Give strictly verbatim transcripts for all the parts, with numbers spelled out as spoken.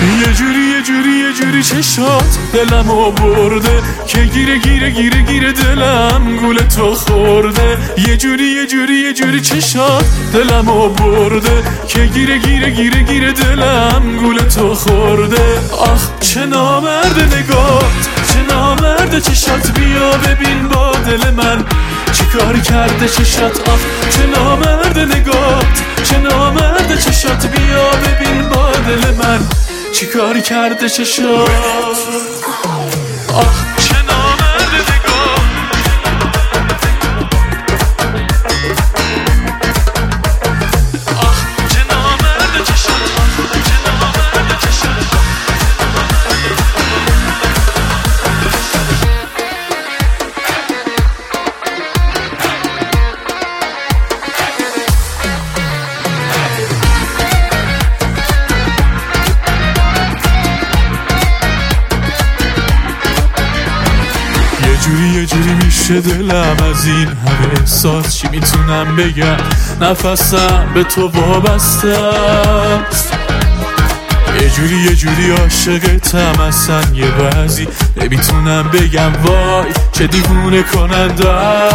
یه جوری یه جوری یه جوری چشات دلمو برده که گیره گیره گیره گیره دلم گول تو خورده. یه جوری یه جوری یه جوری چشات دلمو برده که گیره گیره گیره گیره دلم گول تو خورده. آخ چه نامرد نگات، چه نامرد چشات، بیا ببین با دل من چیکار کرده چشات. آخ چه نامرد نگات، چه نامرد چشات، بیا ببین با دل من چیکار کرده چشات. آخ چه نامرد نگات، آخ چه نامرد چشات، آخ چه نامرد چشات. یه جوری یه جوری میشه دلم از این همه احساس، چی میتونم بگم، نفسم به تو وابسته است. یه جوری یه جوری عاشقتم اصلا یه بعضی نمیتونم بگم وای چه دیوونه کننده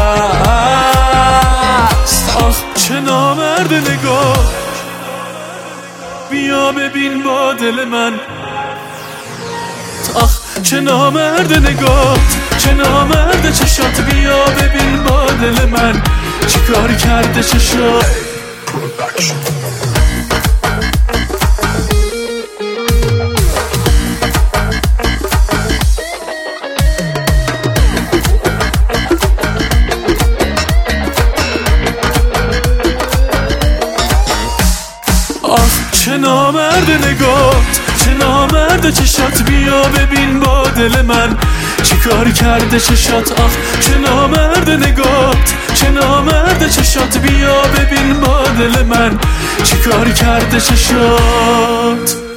است. آخ چه نامرد نگاه، بیا ببین با دل من. آخ چه نامرد نگات، چه نامرد چشات، بیا ببین با دل من چیکار کرده چشات. آخ چه نامرد نگات، چه نامرد چشات، بیا ببین با دل من چیکار کرده چشات. آخ چه نامرد نگات، چه نامرد چشات، بیا ببین با دل من چیکار کرده چشات.